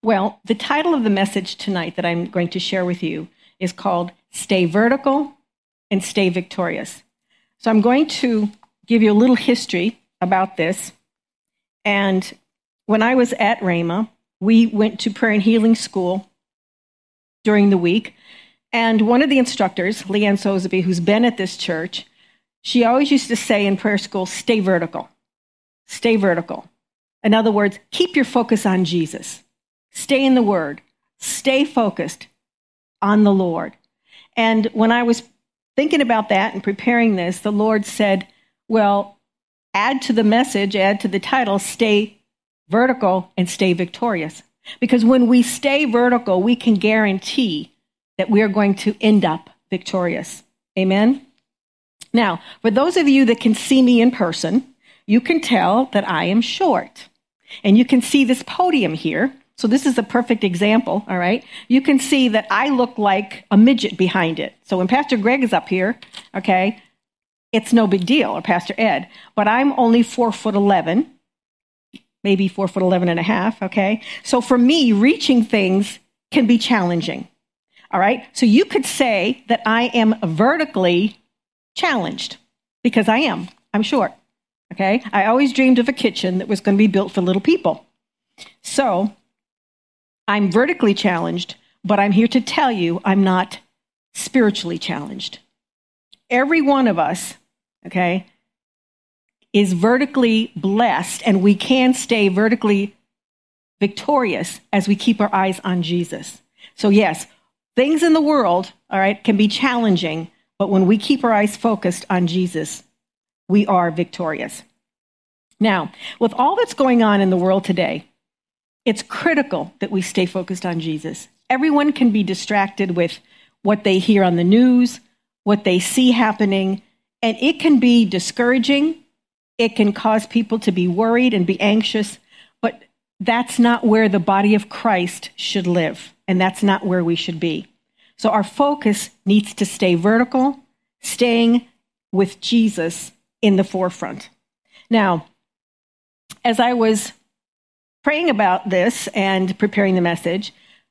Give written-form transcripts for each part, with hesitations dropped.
Well, the title of the message tonight that I'm going to share with you is called Stay Vertical and Stay Victorious. So I'm going to give you a little history about this. And when I was at Rhema, we went to prayer and healing school during the week. And one of the instructors, Leanne Soseby, who's been at this church, she always used to say in prayer school, stay vertical. Stay vertical. In other words, keep your focus on Jesus. Stay in the Word. Stay focused on the Lord. And when I was thinking about that and preparing this, the Lord said, well, add to the message, add to the title, stay vertical and stay victorious. Because when we stay vertical, we can guarantee that we are going to end up victorious. Amen? Now, for those of you that can see me in person, you can tell that I am short. And you can see this podium here. So this is a perfect example, all right? You can see that I look like a midget behind it. So when Pastor Greg is up here, okay, it's no big deal, or Pastor Ed. But I'm only 4'11", maybe 4'11 and a half, okay? So for me, reaching things can be challenging, all right? So you could say that I am vertically challenged, because I am. I'm short, okay? I always dreamed of a kitchen that was going to be built for little people. So I'm vertically challenged, but I'm here to tell you I'm not spiritually challenged. Every one of us, okay, is vertically blessed, and we can stay vertically victorious as we keep our eyes on Jesus. So yes, things in the world, all right, can be challenging, but when we keep our eyes focused on Jesus, we are victorious. Now, with all that's going on in the world today, it's critical that we stay focused on Jesus. Everyone can be distracted with what they hear on the news, what they see happening, and it can be discouraging. It can cause people to be worried and be anxious, but that's not where the body of Christ should live, and that's not where we should be. So our focus needs to stay vertical, staying with Jesus in the forefront. Now, as I was praying about this and preparing the message,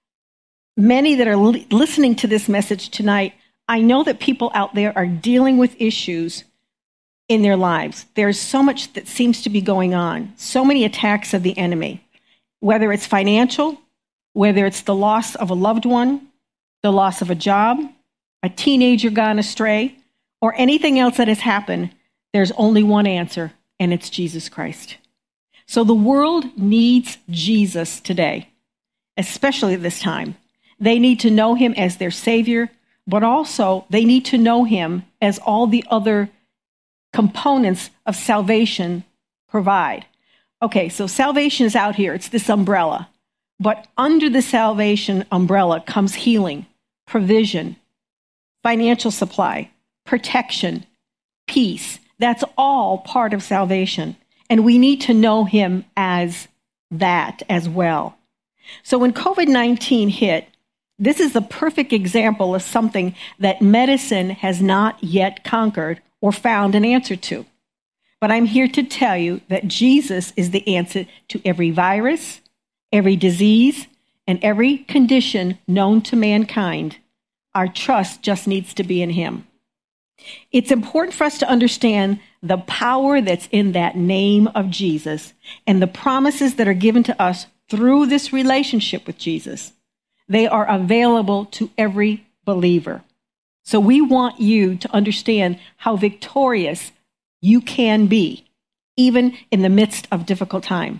many that are listening to this message tonight, I know that people out there are dealing with issues in their lives. There's so much that seems to be going on, so many attacks of the enemy, whether it's financial, whether it's the loss of a loved one, the loss of a job, a teenager gone astray, or anything else that has happened. There's only one answer, and it's Jesus Christ. So the world needs Jesus today, especially at this time. They need to know him as their Savior, but also they need to know him as all the other components of salvation provide. Okay, so salvation is out here. It's this umbrella. But under the salvation umbrella comes healing, provision, financial supply, protection, peace. That's all part of salvation. And we need to know him as that as well. So when COVID-19 hit, this is the perfect example of something that medicine has not yet conquered or found an answer to. But I'm here to tell you that Jesus is the answer to every virus, every disease, and every condition known to mankind. Our trust just needs to be in him. It's important for us to understand the power that's in that name of Jesus and the promises that are given to us through this relationship with Jesus. They are available to every believer. So we want you to understand how victorious you can be, even in the midst of difficult time.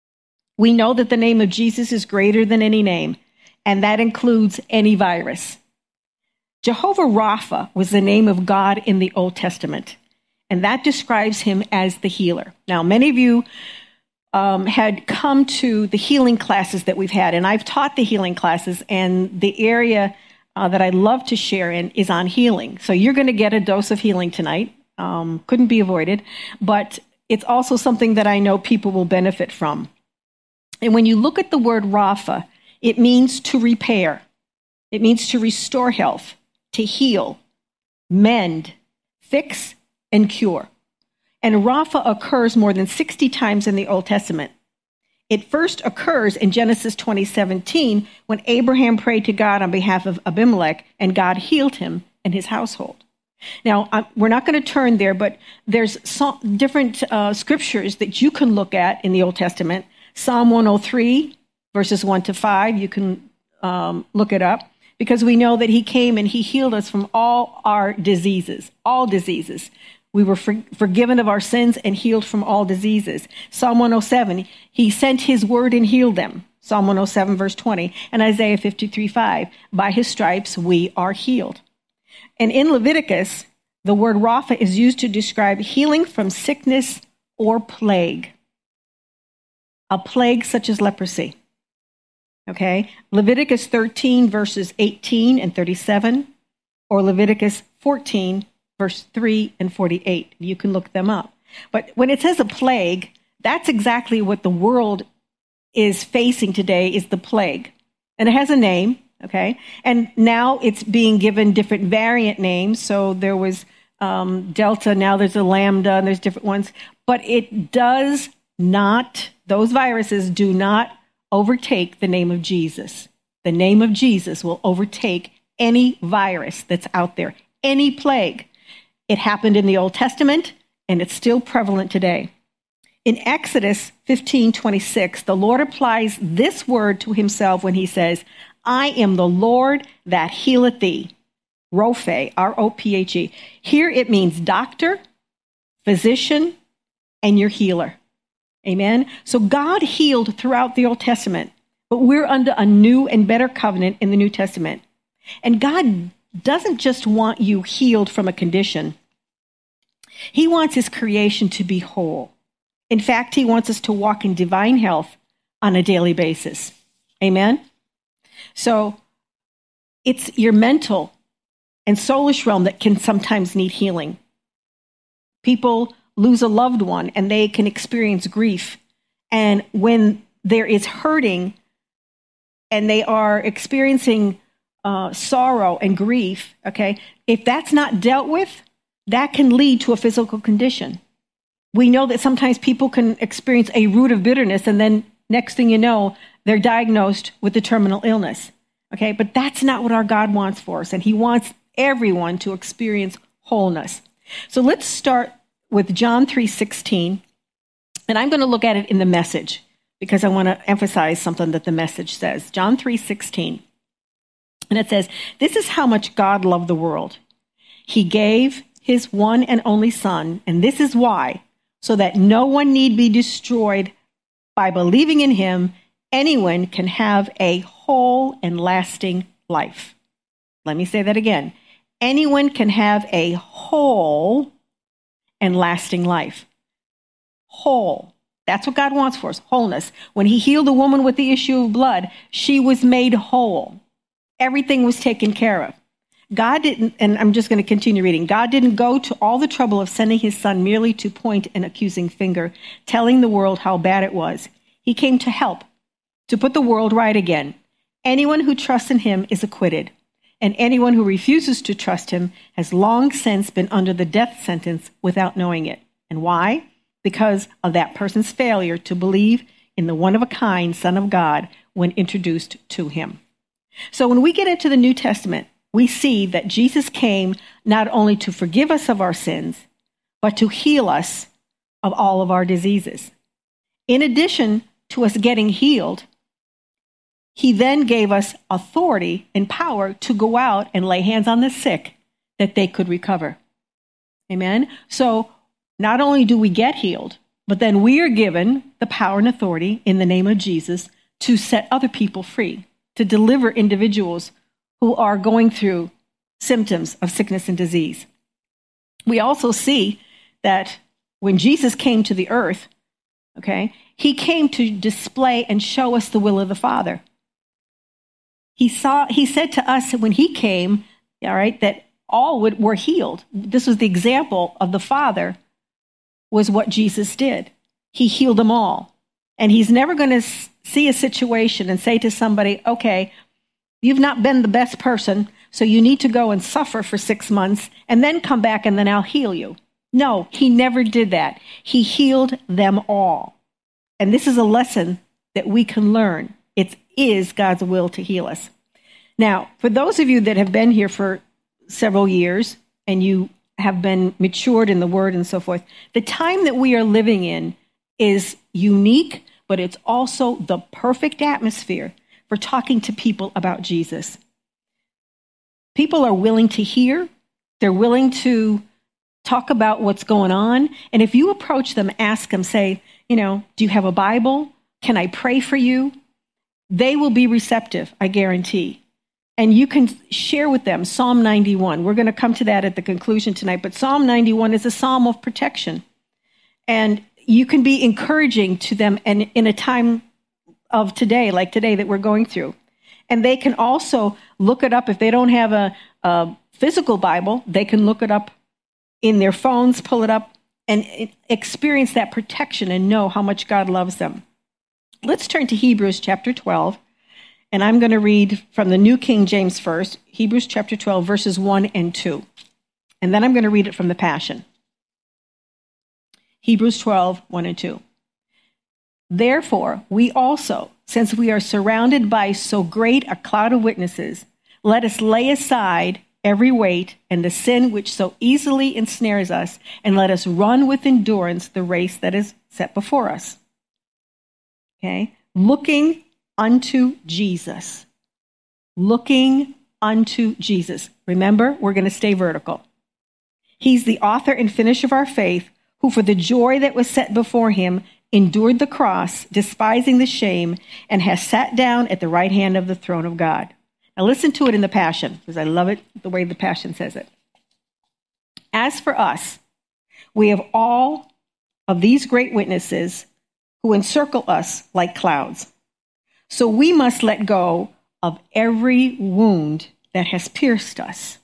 We know that the name of Jesus is greater than any name, and that includes any virus. Jehovah Rapha was the name of God in the Old Testament, and that describes him as the healer. Now, many of you had come to the healing classes that we've had, and I've taught the healing classes, and the area that I love to share in is on healing. So you're going to get a dose of healing tonight. Couldn't be avoided, but it's also something that I know people will benefit from. And when you look at the word Rapha, it means to repair. It means to restore health, to heal, mend, fix, and cure. And Rapha occurs more than 60 times in the Old Testament. It first occurs in Genesis 20:17 when Abraham prayed to God on behalf of Abimelech, and God healed him and his household. Now, we're not going to turn there, but there's some different scriptures that you can look at in the Old Testament. Psalm 103, verses 1 to 5, you can look it up, because we know that he came and he healed us from all our diseases, all diseases. We were forgiven of our sins and healed from all diseases. Psalm 107, he sent his word and healed them. Psalm 107, verse 20. And Isaiah 53:5, by his stripes we are healed. And in Leviticus, the word Rapha is used to describe healing from sickness or plague. A plague such as leprosy. Okay? Leviticus 13, verses 18 and 37, or Leviticus 14, verse 3 and 48. You can look them up. But when it says a plague, that's exactly what the world is facing today, is the plague. And it has a name, okay? And now it's being given different variant names. So there was Delta, now there's a Lambda, and there's different ones. But it does not, those viruses do not overtake the name of Jesus. The name of Jesus will overtake any virus that's out there, any plague. It happened in the Old Testament, and it's still prevalent today. In Exodus 15:26, the Lord applies this word to himself when he says, I am the Lord that healeth thee. Rophe, R-O-P-H-E. Here it means doctor, physician, and your healer. Amen? So God healed throughout the Old Testament, but we're under a new and better covenant in the New Testament. And God doesn't just want you healed from a condition. He wants his creation to be whole. In fact, he wants us to walk in divine health on a daily basis. Amen? So it's your mental and soulish realm that can sometimes need healing. People lose a loved one and they can experience grief. And when there is hurting and they are experiencing sorrow and grief, okay, if that's not dealt with, that can lead to a physical condition. We know that sometimes people can experience a root of bitterness, and then next thing you know, they're diagnosed with a terminal illness. Okay, but that's not what our God wants for us, and he wants everyone to experience wholeness. So let's start with John 3:16, and I'm going to look at it in the Message because I want to emphasize something that the Message says. John 3:16. And it says, this is how much God loved the world. He gave his one and only Son, and this is why, so that no one need be destroyed by believing in him. Anyone can have a whole and lasting life. Let me say that again. Anyone can have a whole and lasting life. Whole. That's what God wants for us, wholeness. When he healed the woman with the issue of blood, she was made whole. Everything was taken care of. God didn't, and I'm just going to continue reading, God didn't go to all the trouble of sending his Son merely to point an accusing finger, telling the world how bad it was. He came to help, to put the world right again. Anyone who trusts in him is acquitted, and anyone who refuses to trust him has long since been under the death sentence without knowing it. And why? Because of that person's failure to believe in the one-of-a-kind Son of God when introduced to him. So when we get into the New Testament, we see that Jesus came not only to forgive us of our sins, but to heal us of all of our diseases. In addition to us getting healed, he then gave us authority and power to go out and lay hands on the sick that they could recover. Amen? So not only do we get healed, but then we are given the power and authority in the name of Jesus to set other people free, to deliver individuals who are going through symptoms of sickness and disease. We also see that when Jesus came to the earth, okay, he came to display and show us the will of the Father. He said to us when he came, all right, that all were healed. This was the example of the Father, was what Jesus did. He healed them all. And he's never going to see a situation and say to somebody, okay, you've not been the best person, so you need to go and suffer for 6 months and then come back and then I'll heal you. No, he never did that. He healed them all. And this is a lesson that we can learn. It is God's will to heal us. Now, for those of you that have been here for several years and you have been matured in the word and so forth, the time that we are living in is unique, but it's also the perfect atmosphere for talking to people about Jesus. People are willing to hear. They're willing to talk about what's going on. And if you approach them, ask them, say, do you have a Bible? Can I pray for you? They will be receptive, I guarantee. And you can share with them Psalm 91. We're going to come to that at the conclusion tonight. But Psalm 91 is a psalm of protection. And you can be encouraging to them and in a time of today, like today that we're going through. And they can also look it up. If they don't have a physical Bible, they can look it up in their phones, pull it up, and experience that protection and know how much God loves them. Let's turn to Hebrews chapter 12. And I'm going to read from the New King James first, Hebrews chapter 12, verses 1 and 2. And then I'm going to read it from the Passion. Hebrews 12, 1 and 2. Therefore, we also, since we are surrounded by so great a cloud of witnesses, let us lay aside every weight and the sin which so easily ensnares us, and let us run with endurance the race that is set before us. Okay? Looking unto Jesus. Looking unto Jesus. Remember, we're going to stay vertical. He's the author and finisher of our faith, who for the joy that was set before him endured the cross, despising the shame, and has sat down at the right hand of the throne of God. Now listen to it in the Passion, because I love it the way the Passion says it. As for us, we have all of these great witnesses who encircle us like clouds. So we must let go of every wound that has pierced us.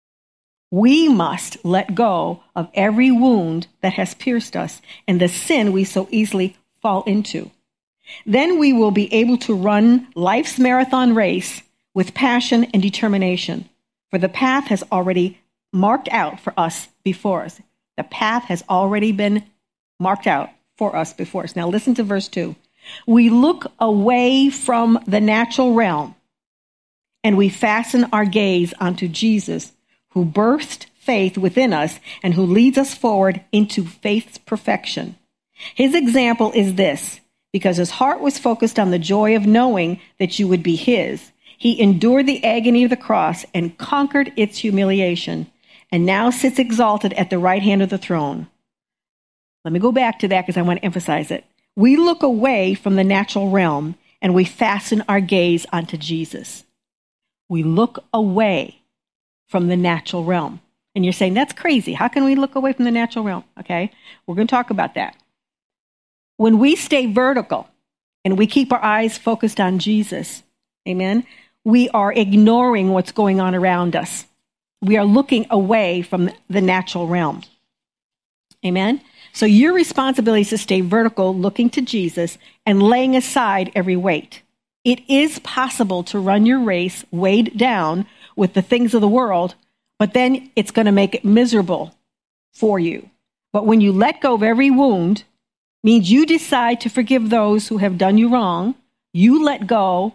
We must let go of every wound that has pierced us and the sin we so easily fall into. Then we will be able to run life's marathon race with passion and determination, for the path has already marked out for us before us. The path has already been marked out for us before us. Now listen to verse 2. We look away from the natural realm and we fasten our gaze onto Jesus, who birthed faith within us and who leads us forward into faith's perfection. His example is this: because his heart was focused on the joy of knowing that you would be his, he endured the agony of the cross and conquered its humiliation, and now sits exalted at the right hand of the throne. Let me go back to that because I want to emphasize it. We look away from the natural realm and we fasten our gaze onto Jesus. We look away from the natural realm. And you're saying, that's crazy. How can we look away from the natural realm? Okay, we're going to talk about that. When we stay vertical and we keep our eyes focused on Jesus, amen, we are ignoring what's going on around us. We are looking away from the natural realm. Amen? So your responsibility is to stay vertical, looking to Jesus, and laying aside every weight. It is possible to run your race weighed down with the things of the world, but then it's going to make it miserable for you. But when you let go of every wound, means you decide to forgive those who have done you wrong. You let go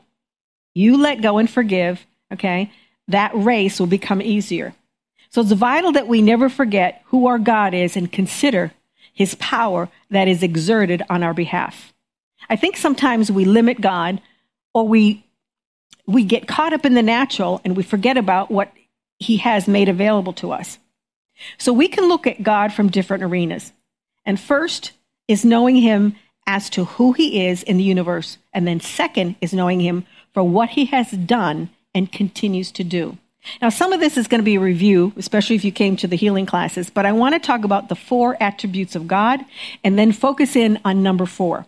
and forgive, okay? That race will become easier. So it's vital that we never forget who our God is and consider his power that is exerted on our behalf. I think sometimes we limit God, or we get caught up in the natural and we forget about what he has made available to us. So we can look at God from different arenas. And first is knowing him as to who he is in the universe. And then second is knowing him for what he has done and continues to do. Now, some of this is going to be a review, especially if you came to the healing classes, but I want to talk about the 4 attributes of God and then focus in on number 4.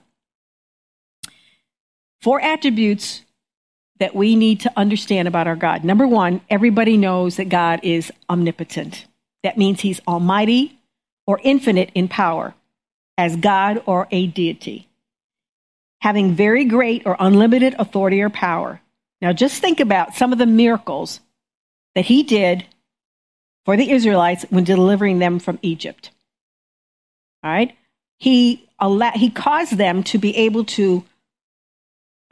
4 attributes that we need to understand about our God. Number 1, everybody knows that God is omnipotent. That means he's almighty or infinite in power as God or a deity, having very great or unlimited authority or power. Now, just think about some of the miracles that he did for the Israelites when delivering them from Egypt. All right? He caused them to be able to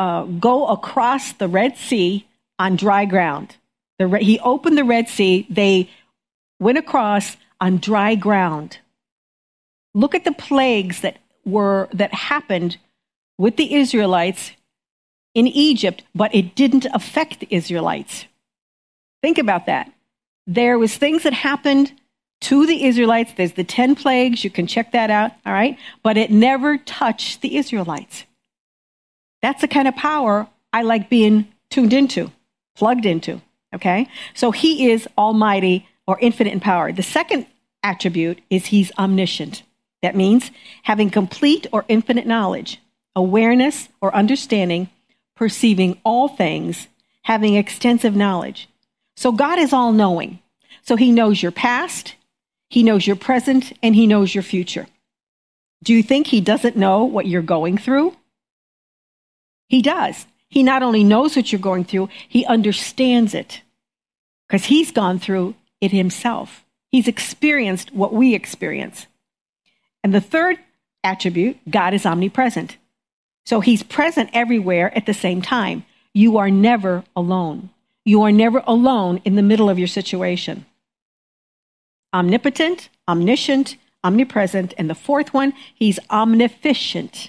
go across the Red Sea on dry ground. He opened the Red Sea. They went across on dry ground. Look at the plagues that happened with the Israelites in Egypt, but it didn't affect the Israelites. Think about that. There was things that happened to the Israelites. There's the 10 plagues. You can check that out, all right? But it never touched the Israelites. That's the kind of power I like being tuned into, plugged into, okay? So he is almighty or infinite in power. The second attribute is he's omniscient. That means having complete or infinite knowledge, awareness or understanding, perceiving all things, having extensive knowledge. So God is all-knowing. So he knows your past, he knows your present, and he knows your future. Do you think he doesn't know what you're going through? He does. He not only knows what you're going through, he understands it because he's gone through it himself. He's experienced what we experience. And the third attribute, God is omnipresent. So he's present everywhere at the same time. You are never alone. You are never alone in the middle of your situation. Omnipotent, omniscient, omnipresent. And the fourth one, he's omnificent.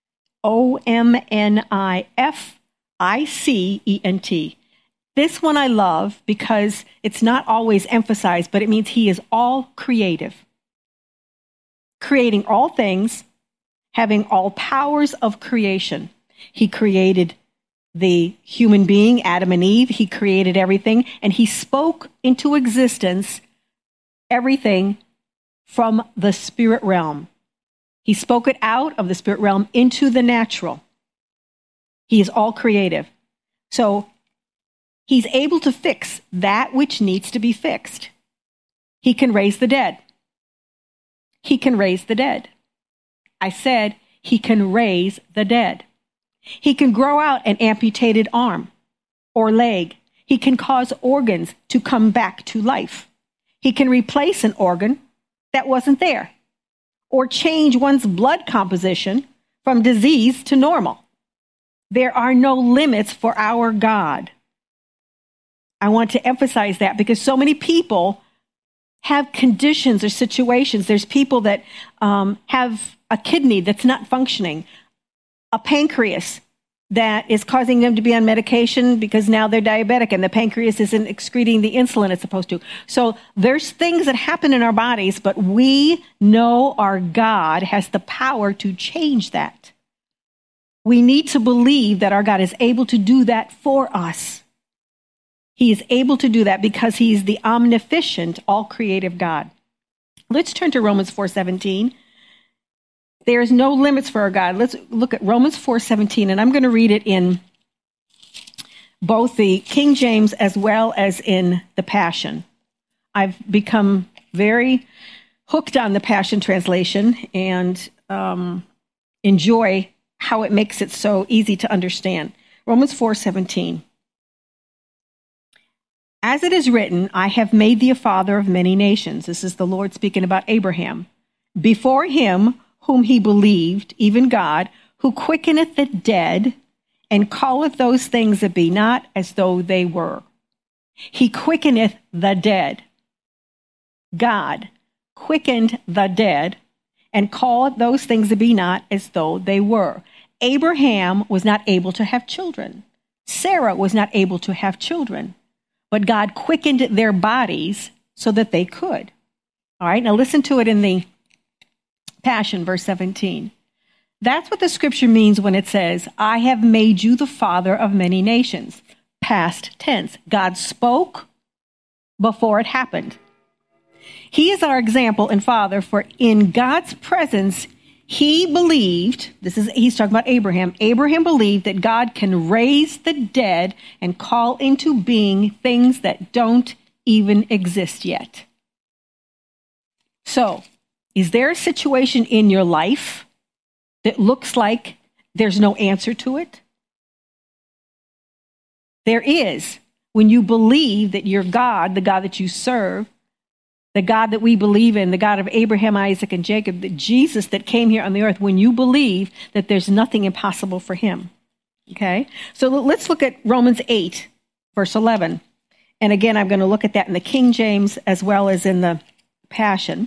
OMNIFICENT. This one I love because it's not always emphasized, but it means he is all creative. Creating all things, having all powers of creation. He created the human being, Adam and Eve. He created everything, and he spoke into existence everything from the spirit realm. He spoke it out of the spirit realm into the natural. He is all creative. So he's able to fix that which needs to be fixed. He can raise the dead. He can raise the dead. I said he can raise the dead. He can grow out an amputated arm or leg. He can cause organs to come back to life. He can replace an organ that wasn't there or change one's blood composition from disease to normal. There are no limits for our God. I want to emphasize that because so many people have conditions or situations. There's people that have a kidney that's not functioning, a pancreas that is causing them to be on medication because now they're diabetic and the pancreas isn't excreting the insulin it's supposed to. So there's things that happen in our bodies, but we know our God has the power to change that. We need to believe that our God is able to do that for us. He is able to do that because he is the omniscient, all-creative God. Let's turn to Romans 4:17. There is no limits for our God. Let's look at Romans 4:17, and I'm going to read it in both the King James as well as in the Passion. I've become very hooked on the Passion Translation and enjoy how it makes it so easy to understand. Romans 4:17. As it is written, I have made thee a father of many nations. This is the Lord speaking about Abraham. Before him whom he believed, even God, who quickeneth the dead and calleth those things that be not as though they were. He quickeneth the dead. God quickened the dead and calleth those things that be not as though they were. Abraham was not able to have children. Sarah was not able to have children. But God quickened their bodies so that they could. All right, now listen to it in the Passion, verse 17. That's what the scripture means when it says, I have made you the father of many nations. Past tense. God spoke before it happened. He is our example and father, for in God's presence, he believed, he's talking about Abraham. Abraham believed that God can raise the dead and call into being things that don't even exist yet. So, is there a situation in your life that looks like there's no answer to it? There is. When you believe that your God, the God that you serve, the God that we believe in, the God of Abraham, Isaac, and Jacob, the Jesus that came here on the earth, when you believe that there's nothing impossible for him. Okay? So let's look at Romans 8, verse 11. And again, I'm going to look at that in the King James as well as in the Passion.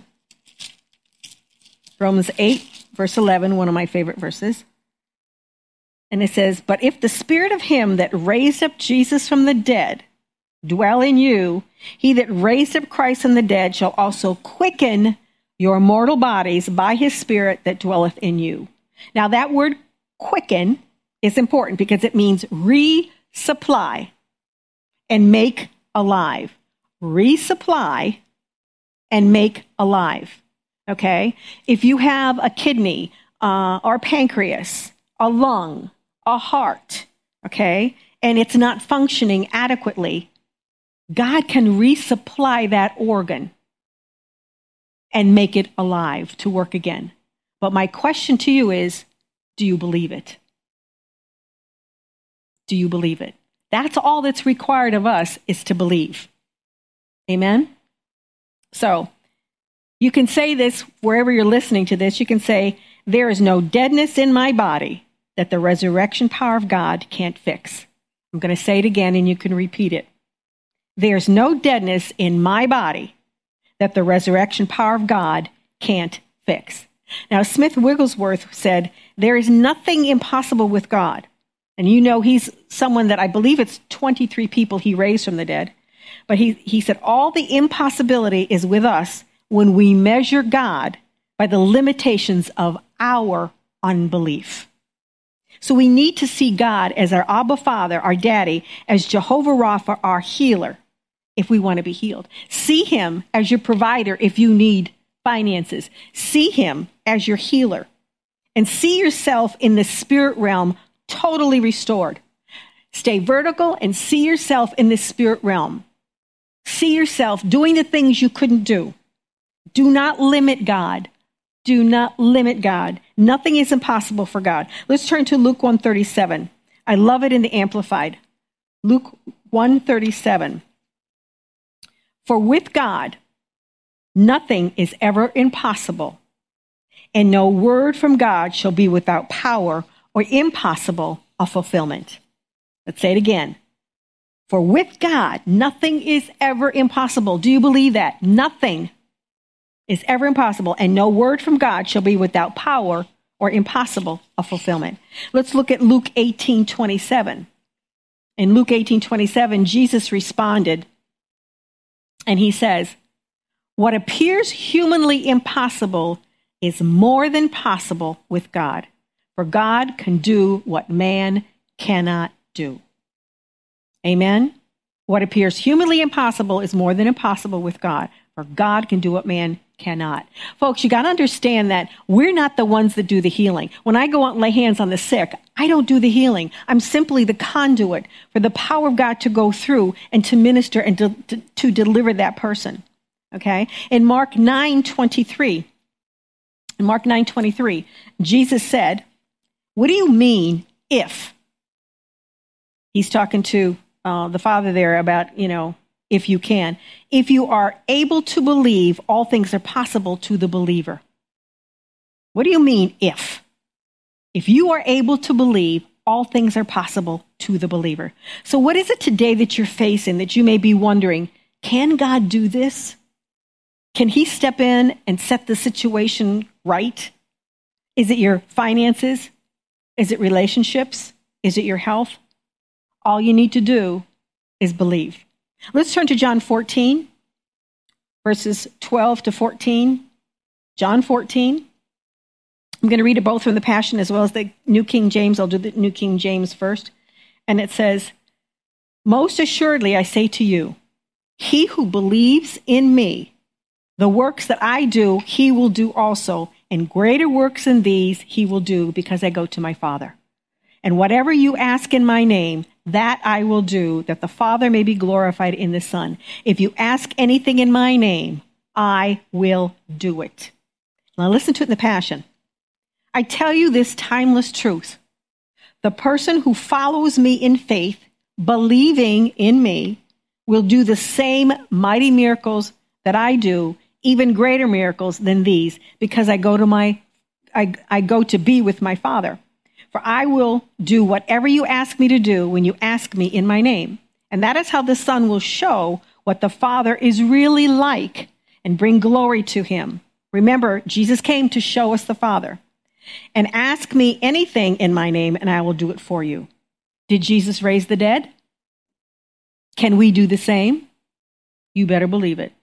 Romans 8, verse 11, one of my favorite verses. And it says, "But if the spirit of him that raised up Jesus from the dead dwell in you, he that raised up Christ from the dead shall also quicken your mortal bodies by his spirit that dwelleth in you." Now that word quicken is important because it means resupply and make alive. Resupply and make alive. Okay? If you have a kidney or pancreas, a lung, a heart, okay, and it's not functioning adequately, God can resupply that organ and make it alive to work again. But my question to you is, do you believe it? Do you believe it? That's all that's required of us, is to believe. Amen? So, you can say this wherever you're listening to this. You can say, "There is no deadness in my body that the resurrection power of God can't fix." I'm going to say it again and you can repeat it. There's no deadness in my body that the resurrection power of God can't fix. Now, Smith Wigglesworth said, "There is nothing impossible with God." And you know he's someone that I believe it's 23 people he raised from the dead. But he said, all the impossibility is with us when we measure God by the limitations of our unbelief. So we need to see God as our Abba Father, our Daddy, as Jehovah Rapha, our healer, if we want to be healed. See him as your provider if you need finances. See him as your healer. And see yourself in the spirit realm totally restored. Stay vertical and see yourself in the spirit realm. See yourself doing the things you couldn't do. Do not limit God. Do not limit God. Nothing is impossible for God. Let's turn to Luke 1:37. I love it in the Amplified. Luke 1:37. "For with God, nothing is ever impossible, and no word from God shall be without power or impossible of fulfillment." Let's say it again. For with God, nothing is ever impossible. Do you believe that? Nothing is ever impossible, and no word from God shall be without power or impossible of fulfillment. Let's look at Luke 18:27. In Luke 18:27, Jesus responded, and he says, "What appears humanly impossible is more than possible with God, for God can do what man cannot do." Amen? What appears humanly impossible is more than impossible with God, for God can do what man cannot. Folks, you got to understand that we're not the ones that do the healing. When I go out and lay hands on the sick, I don't do the healing. I'm simply the conduit for the power of God to go through and to minister and to deliver that person. Okay? In Mark 9:23, Jesus said, "What do you mean if?" He's talking to the Father there about, if you can. "If you are able to believe, all things are possible to the believer." What do you mean, if? If you are able to believe, all things are possible to the believer. So what is it today that you're facing that you may be wondering, can God do this? Can he step in and set the situation right? Is it your finances? Is it relationships? Is it your health? All you need to do is believe. Let's turn to John 14, verses 12 to 14. John 14. I'm going to read it both from the Passion as well as the New King James. I'll do the New King James first. And it says, "Most assuredly I say to you, he who believes in me, the works that I do, he will do also, and greater works than these he will do, because I go to my Father. And whatever you ask in my name, that I will do, that the Father may be glorified in the Son. If you ask anything in my name, I will do it." Now listen to it in the Passion. "I tell you this timeless truth. The person who follows me in faith, believing in me, will do the same mighty miracles that I do, even greater miracles than these, because I go to be with my Father. For I will do whatever you ask me to do when you ask me in my name. And that is how the Son will show what the Father is really like and bring glory to him. Remember, Jesus came to show us the Father. And ask me anything in my name, and I will do it for you. Did Jesus raise the dead? Can we do the same? You better believe it.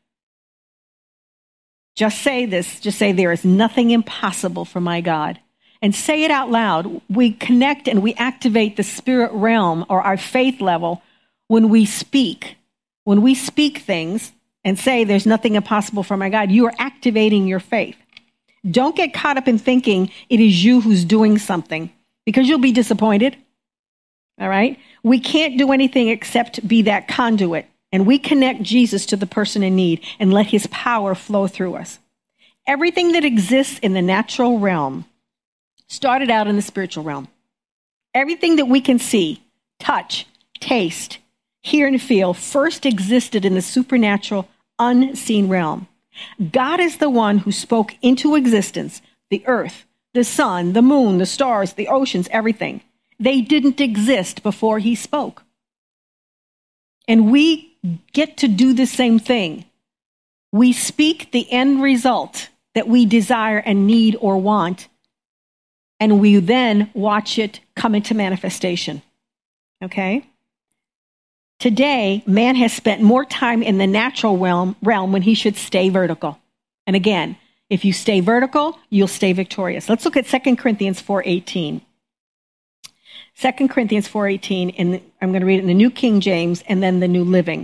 Just say this. Just say, there is nothing impossible for my God. And say it out loud. We connect and we activate the spirit realm or our faith level when we speak. When we speak things and say there's nothing impossible for my God, you are activating your faith. Don't get caught up in thinking it is you who's doing something, because you'll be disappointed. All right? We can't do anything except be that conduit. And we connect Jesus to the person in need and let his power flow through us. Everything that exists in the natural realm started out in the spiritual realm. Everything that we can see, touch, taste, hear, and feel first existed in the supernatural, unseen realm. God is the one who spoke into existence the earth, the sun, the moon, the stars, the oceans, everything. They didn't exist before he spoke. And we get to do the same thing. We speak the end result that we desire and need or want, and we then watch it come into manifestation. Okay? Today, man has spent more time in the natural realm when he should stay vertical. And again, if you stay vertical, you'll stay victorious. Let's look at 2 Corinthians 4:18. 2 Corinthians 4:18, and I'm going to read it in the New King James and then the New Living.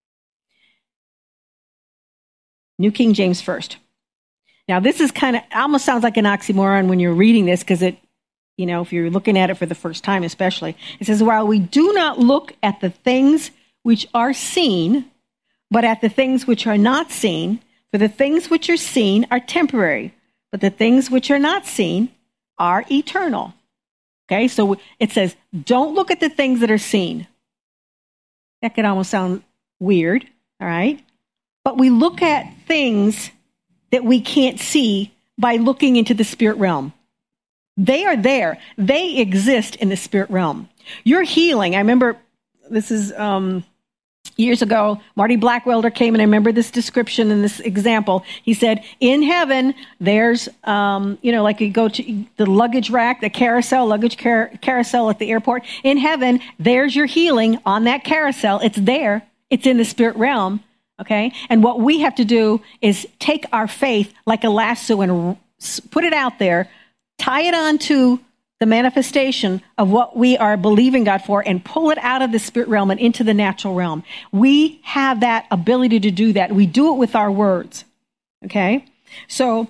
New King James first. Now, this is almost sounds like an oxymoron when you're reading this, because it, if you're looking at it for the first time especially. It says, while we do not look at the things which are seen, but at the things which are not seen, for the things which are seen are temporary, but the things which are not seen are eternal. Okay, so it says, don't look at the things that are seen. That could almost sound weird, all right? But we look at things that we can't see by looking into the spirit realm. They are there. They exist in the spirit realm. Your healing, I remember this is years ago, Marty Blackwelder came, and I remember this description and this example. He said, in heaven, there's, like you go to the luggage rack, the carousel, carousel at the airport. In heaven, there's your healing on that carousel. It's there. It's in the spirit realm. Okay? And what we have to do is take our faith like a lasso and put it out there, tie it onto the manifestation of what we are believing God for, and pull it out of the spirit realm and into the natural realm. We have that ability to do that. We do it with our words. Okay? So,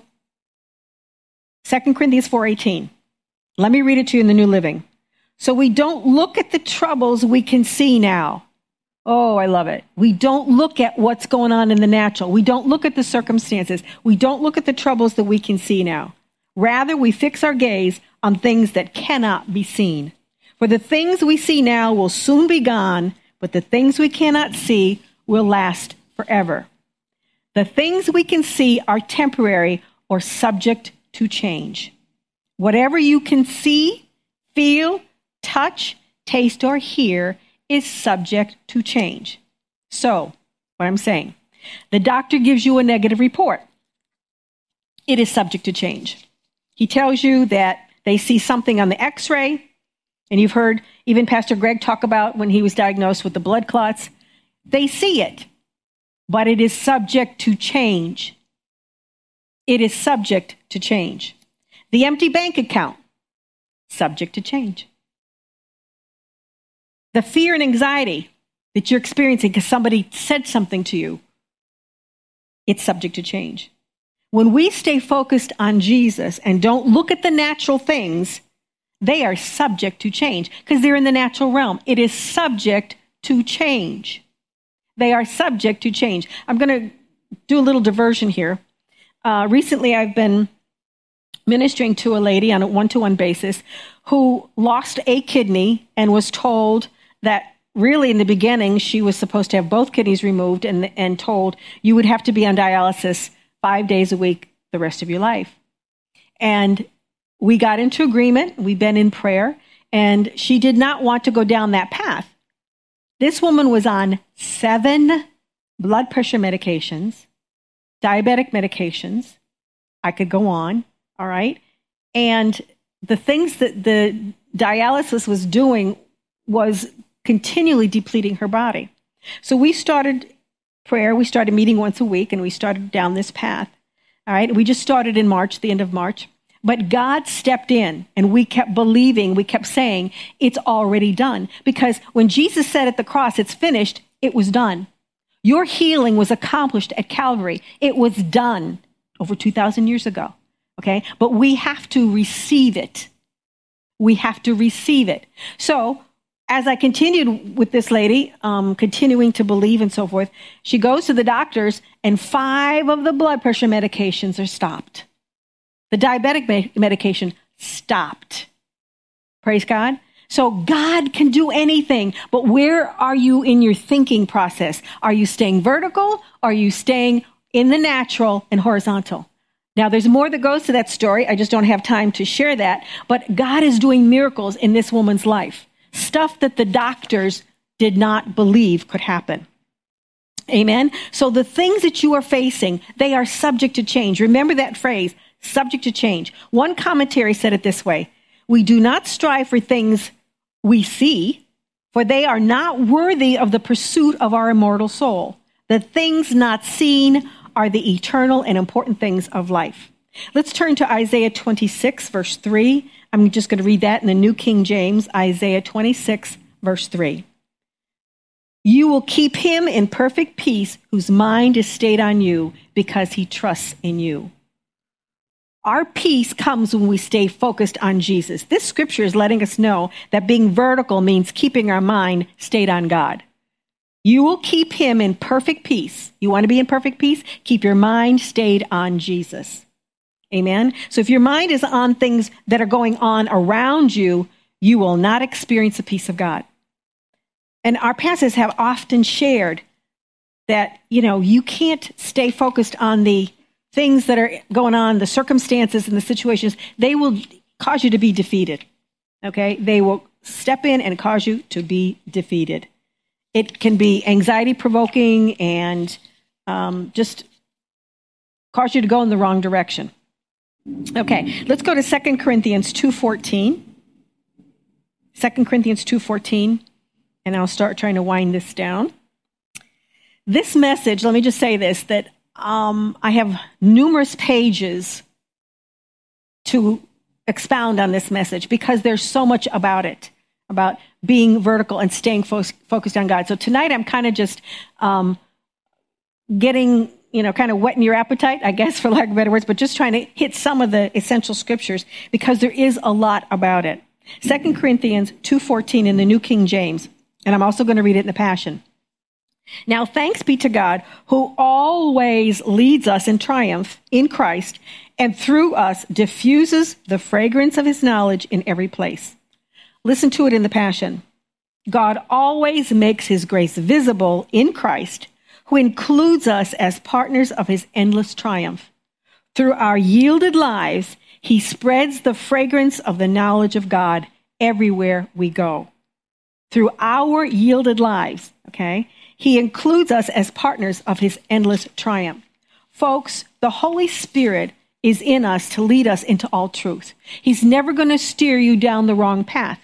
2 Corinthians 4:18. Let me read it to you in the New Living. So we don't look at the troubles we can see now. Oh, I love it. We don't look at what's going on in the natural. We don't look at the circumstances. We don't look at the troubles that we can see now. Rather, we fix our gaze on things that cannot be seen. For the things we see now will soon be gone, but the things we cannot see will last forever. The things we can see are temporary or subject to change. Whatever you can see, feel, touch, taste, or hear is subject to change. So, what I'm saying, the doctor gives you a negative report. It is subject to change. He tells you that they see something on the x-ray, and you've heard even Pastor Greg talk about when he was diagnosed with the blood clots. They see it, but it is subject to change. It is subject to change. The empty bank account, subject to change. The fear and anxiety that you're experiencing because somebody said something to you, it's subject to change. When we stay focused on Jesus and don't look at the natural things, they are subject to change because they're in the natural realm. It is subject to change. They are subject to change. I'm going to do a little diversion here. Recently, I've been ministering to a lady on a one-to-one basis who lost a kidney and was told that really in the beginning she was supposed to have both kidneys removed and told you would have to be on dialysis 5 days a week the rest of your life. And we got into agreement. We've been in prayer, and she did not want to go down that path. This woman was on 7 blood pressure medications, diabetic medications. I could go on, all right? And the things that the dialysis was doing was continually depleting her body. So we started prayer. We started meeting once a week, and we started down this path, all right? We just started in March, the end of March. But God stepped in, and we kept believing, we kept saying, it's already done. Because when Jesus said at the cross, it's finished, it was done. Your healing was accomplished at Calvary. It was done over 2,000 years ago, okay? But we have to receive it. We have to receive it. So as I continued with this lady, continuing to believe and so forth, she goes to the doctors, and 5 of the blood pressure medications are stopped. The diabetic medication stopped. Praise God. So God can do anything, but where are you in your thinking process? Are you staying vertical? Are you staying in the natural and horizontal? Now, there's more that goes to that story. I just don't have time to share that. But God is doing miracles in this woman's life. Stuff that the doctors did not believe could happen. Amen? So the things that you are facing, they are subject to change. Remember that phrase, subject to change. One commentary said it this way: we do not strive for things we see, for they are not worthy of the pursuit of our immortal soul. The things not seen are the eternal and important things of life. Let's turn to Isaiah 26, verse 3. I'm just going to read that in the New King James, Isaiah 26, verse 3. You will keep him in perfect peace whose mind is stayed on you because he trusts in you. Our peace comes when we stay focused on Jesus. This scripture is letting us know that being vertical means keeping our mind stayed on God. You will keep him in perfect peace. You want to be in perfect peace? Keep your mind stayed on Jesus. Amen? So if your mind is on things that are going on around you, you will not experience the peace of God. And our pastors have often shared that, you can't stay focused on the things that are going on, the circumstances and the situations. They will cause you to be defeated, okay? They will step in and cause you to be defeated. It can be anxiety-provoking and just cause you to go in the wrong direction. Okay, let's go to 2 Corinthians 2:14. 2 Corinthians 2:14, and I'll start trying to wind this down. This message, let me just say this, that I have numerous pages to expound on this message because there's so much about it, about being vertical and staying focused on God. So tonight I'm kind of just getting, kind of whetting your appetite, I guess, for lack of better words, but just trying to hit some of the essential scriptures because there is a lot about it. 2 Corinthians 2:14 in the New King James, and I'm also going to read it in the Passion. Now, thanks be to God who always leads us in triumph in Christ and through us diffuses the fragrance of his knowledge in every place. Listen to it in the Passion. God always makes his grace visible in Christ, who includes us as partners of his endless triumph. Through our yielded lives, he spreads the fragrance of the knowledge of God everywhere we go. Through our yielded lives, okay? He includes us as partners of his endless triumph. Folks, the Holy Spirit is in us to lead us into all truth. He's never going to steer you down the wrong path.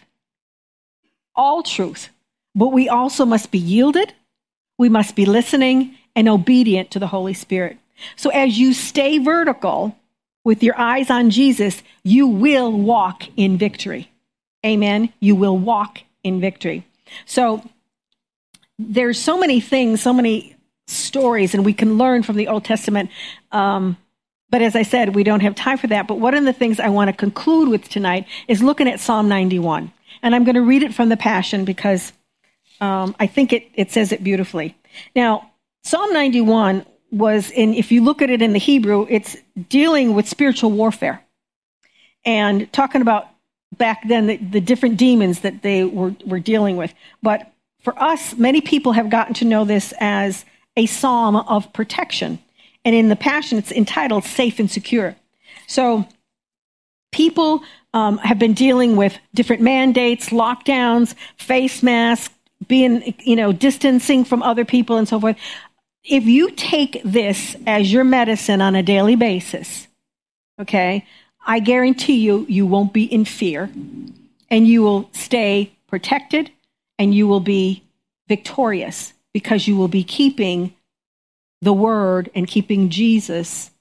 All truth. But we also must be yielded, we must be listening, and obedient to the Holy Spirit. So as you stay vertical with your eyes on Jesus, you will walk in victory. Amen? You will walk in victory. So there's so many things, so many stories, and we can learn from the Old Testament. But as I said, we don't have time for that. But one of the things I want to conclude with tonight is looking at Psalm 91. And I'm going to read it from the Passion because I think it says it beautifully. Now, Psalm 91 was if you look at it in the Hebrew, it's dealing with spiritual warfare and talking about back then the different demons that they were dealing with. But for us, many people have gotten to know this as a psalm of protection. And in the Passion, it's entitled Safe and Secure. So People have been dealing with different mandates, lockdowns, face masks, being, distancing from other people and so forth. If you take this as your medicine on a daily basis, okay, I guarantee you, you won't be in fear, and you will stay protected, and you will be victorious because you will be keeping the word and keeping Jesus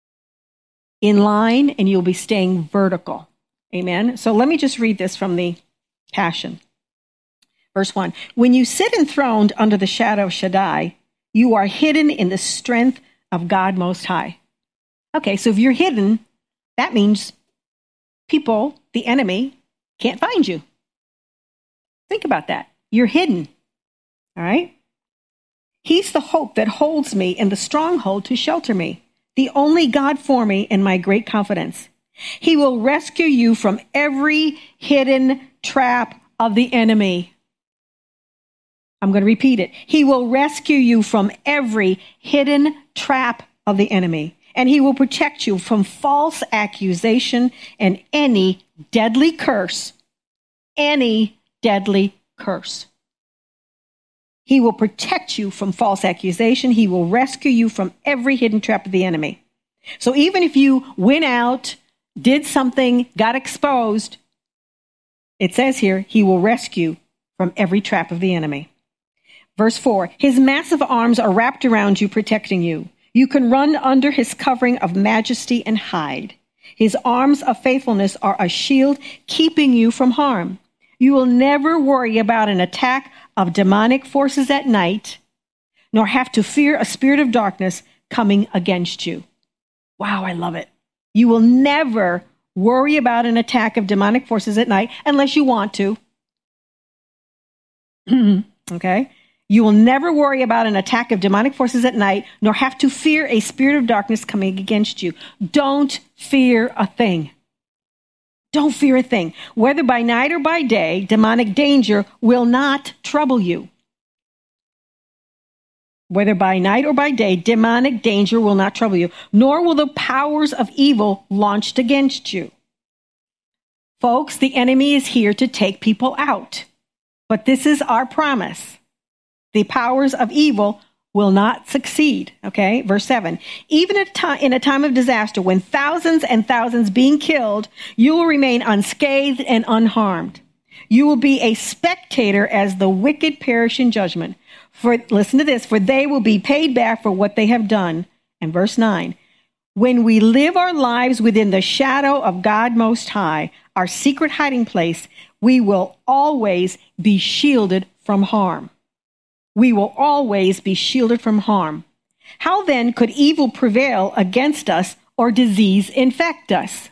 in line, and you'll be staying vertical. Amen. So let me just read this from the Passion. Verse 1. When you sit enthroned under the shadow of Shaddai, you are hidden in the strength of God Most High. Okay, so if you're hidden, that means people, the enemy, can't find you. Think about that. You're hidden. All right? He's the hope that holds me and the stronghold to shelter me, the only God for me and my great confidence. He will rescue you from every hidden trap of the enemy. I'm going to repeat it. He will rescue you from every hidden trap of the enemy, and he will protect you from false accusation and any deadly curse. Any deadly curse. He will protect you from false accusation. He will rescue you from every hidden trap of the enemy. So even if you went out, did something, got exposed, it says here, he will rescue from every trap of the enemy. Verse 4, his massive arms are wrapped around you, protecting you. You can run under his covering of majesty and hide. His arms of faithfulness are a shield, keeping you from harm. You will never worry about an attack of demonic forces at night, nor have to fear a spirit of darkness coming against you. Wow, I love it. You will never worry about an attack of demonic forces at night unless you want to. Okay? You will never worry about an attack of demonic forces at night, nor have to fear a spirit of darkness coming against you. Don't fear a thing. Don't fear a thing. Whether by night or by day, demonic danger will not trouble you. Whether by night or by day, demonic danger will not trouble you, nor will the powers of evil launched against you. Folks, the enemy is here to take people out. But this is our promise. The powers of evil will not succeed. Okay, verse 7. Even in a time of disaster, when thousands and thousands being killed, you will remain unscathed and unharmed. You will be a spectator as the wicked perish in judgment. For, listen to this, for they will be paid back for what they have done. And verse 9. When we live our lives within the shadow of God Most High, our secret hiding place, we will always be shielded from harm. We will always be shielded from harm. How then could evil prevail against us or disease infect us?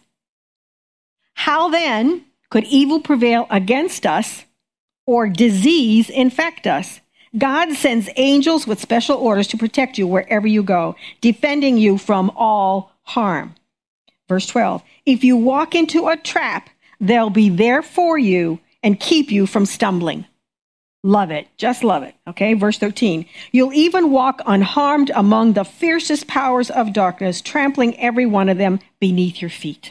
How then could evil prevail against us or disease infect us? God sends angels with special orders to protect you wherever you go, defending you from all harm. Verse 12, if you walk into a trap, they'll be there for you and keep you from stumbling. Love it. Just love it. Okay. Verse 13. You'll even walk unharmed among the fiercest powers of darkness, trampling every one of them beneath your feet.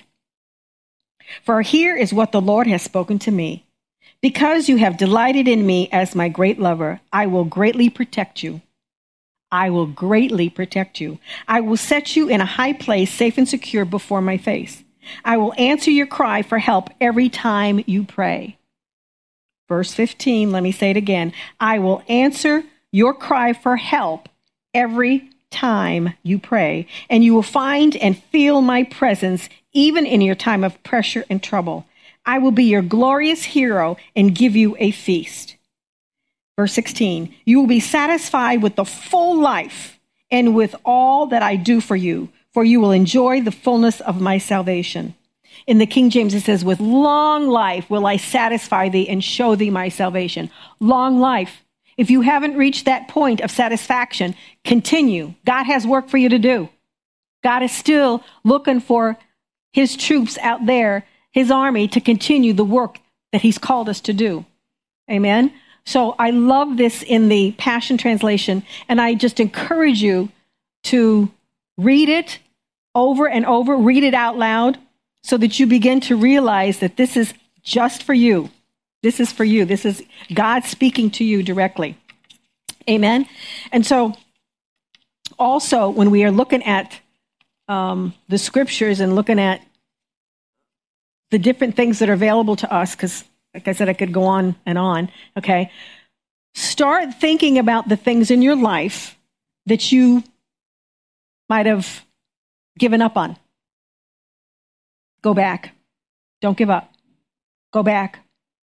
For here is what the Lord has spoken to me. Because you have delighted in me as my great lover, I will greatly protect you. I will greatly protect you. I will set you in a high place, safe and secure before my face. I will answer your cry for help every time you pray. Verse 15, let me say it again. I will answer your cry for help every time you pray, and you will find and feel my presence even in your time of pressure and trouble. I will be your glorious hero and give you a feast. Verse 16, you will be satisfied with the full life and with all that I do for you will enjoy the fullness of my salvation. In the King James, it says, with long life will I satisfy thee and show thee my salvation. Long life. If you haven't reached that point of satisfaction, continue. God has work for you to do. God is still looking for his troops out there, his army, to continue the work that he's called us to do. Amen. So I love this in the Passion Translation, and I just encourage you to read it over and over, read it out loud. so that you begin to realize that this is just for you. This is for you. This is God speaking to you directly. Amen. And so also when we are looking at the scriptures and looking at the different things that are available to us, because like I said, I could go on and on, okay? Start thinking about the things in your life that you might have given up on. Go back. Don't give up. Go back.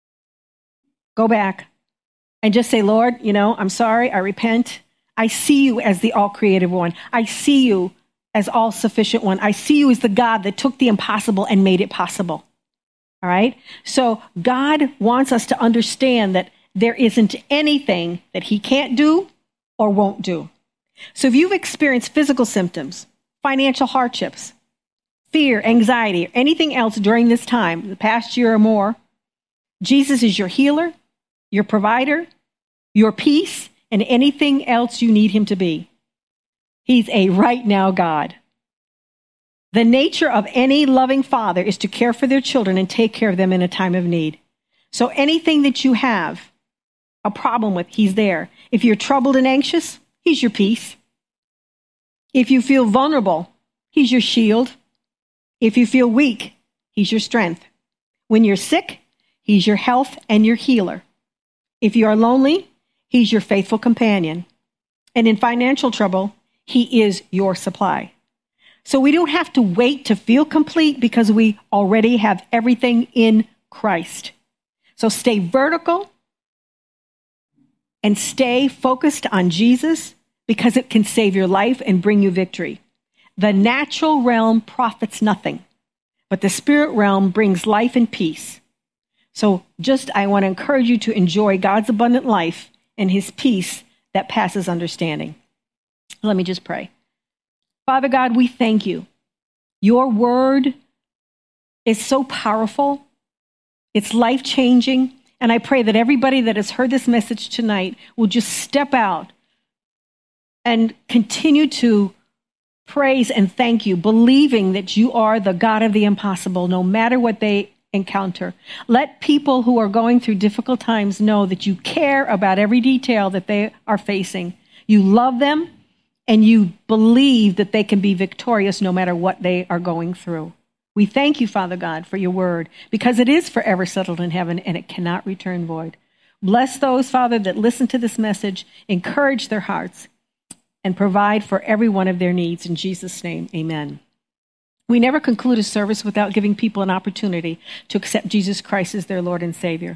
Go back. And just say, Lord, I'm sorry. I repent. I see you as the all-creative one. I see you as all-sufficient one. I see you as the God that took the impossible and made it possible. All right? So God wants us to understand that there isn't anything that he can't do or won't do. So if you've experienced physical symptoms, financial hardships, fear, anxiety, or anything else during this time, the past year or more, Jesus is your healer, your provider, your peace, and anything else you need him to be. He's a right now God. The nature of any loving father is to care for their children and take care of them in a time of need. So anything that you have a problem with, he's there. If you're troubled and anxious, he's your peace. If you feel vulnerable, he's your shield. If you feel weak, he's your strength. When you're sick, he's your health and your healer. If you are lonely, he's your faithful companion. And in financial trouble, he is your supply. So we don't have to wait to feel complete because we already have everything in Christ. So stay vertical and stay focused on Jesus because it can save your life and bring you victory. The natural realm profits nothing, but the spirit realm brings life and peace. So I want to encourage you to enjoy God's abundant life and his peace that passes understanding. Let me just pray. Father God, we thank you. Your word is so powerful. It's life-changing. And I pray that everybody that has heard this message tonight will just step out and continue to praise and thank you, believing that you are the God of the impossible, no matter what they encounter. Let people who are going through difficult times know that you care about every detail that they are facing. You love them, and you believe that they can be victorious no matter what they are going through. We thank you, Father God, for your word, because it is forever settled in heaven, and it cannot return void. Bless those, Father, that listen to this message, encourage their hearts, and provide for every one of their needs. In Jesus' name, amen. We never conclude a service without giving people an opportunity to accept Jesus Christ as their Lord and Savior.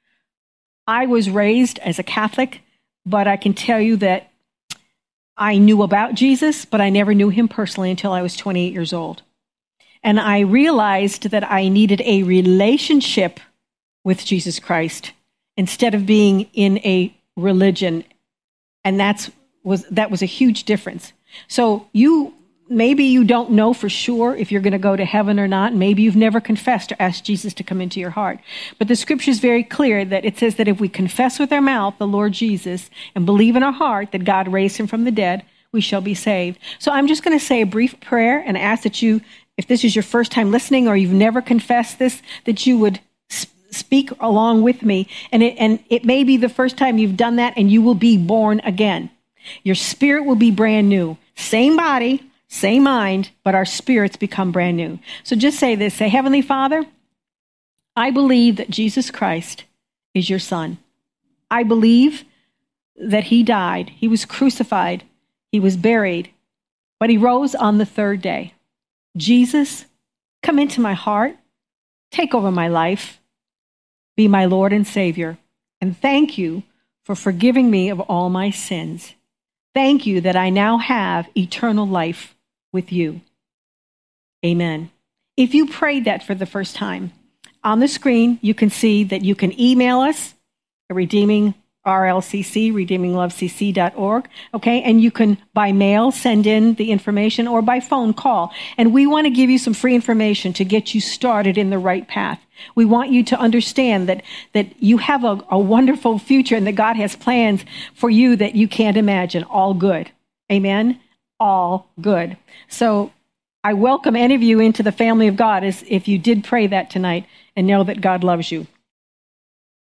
I was raised as a Catholic, but I can tell you that I knew about Jesus, but I never knew him personally until I was 28 years old. And I realized that I needed a relationship with Jesus Christ instead of being in a religion. And that was a huge difference. So maybe you don't know for sure if you're going to go to heaven or not. Maybe you've never confessed or asked Jesus to come into your heart. But the scripture is very clear that it says that if we confess with our mouth the Lord Jesus and believe in our heart that God raised him from the dead, we shall be saved. So I'm just going to say a brief prayer and ask that you, if this is your first time listening or you've never confessed this, that you would speak along with me. And it may be the first time you've done that, and you will be born again. Your spirit will be brand new. Same body, same mind, but our spirits become brand new. So just say this. Say, Heavenly Father, I believe that Jesus Christ is your Son. I believe that he died. He was crucified. He was buried, but he rose on the third day. Jesus, come into my heart. Take over my life. Be my Lord and Savior. And thank you for forgiving me of all my sins. Thank you that I now have eternal life with you. Amen. If you prayed that for the first time, on the screen, you can see that you can email us at redeeminglovecc.org, okay? And you can, by mail, send in the information, or by phone call. And we want to give you some free information to get you started in the right path. We want you to understand that you have a wonderful future and that God has plans for you that you can't imagine. All good. Amen? All good. So I welcome any of you into the family of God as if you did pray that tonight and know that God loves you.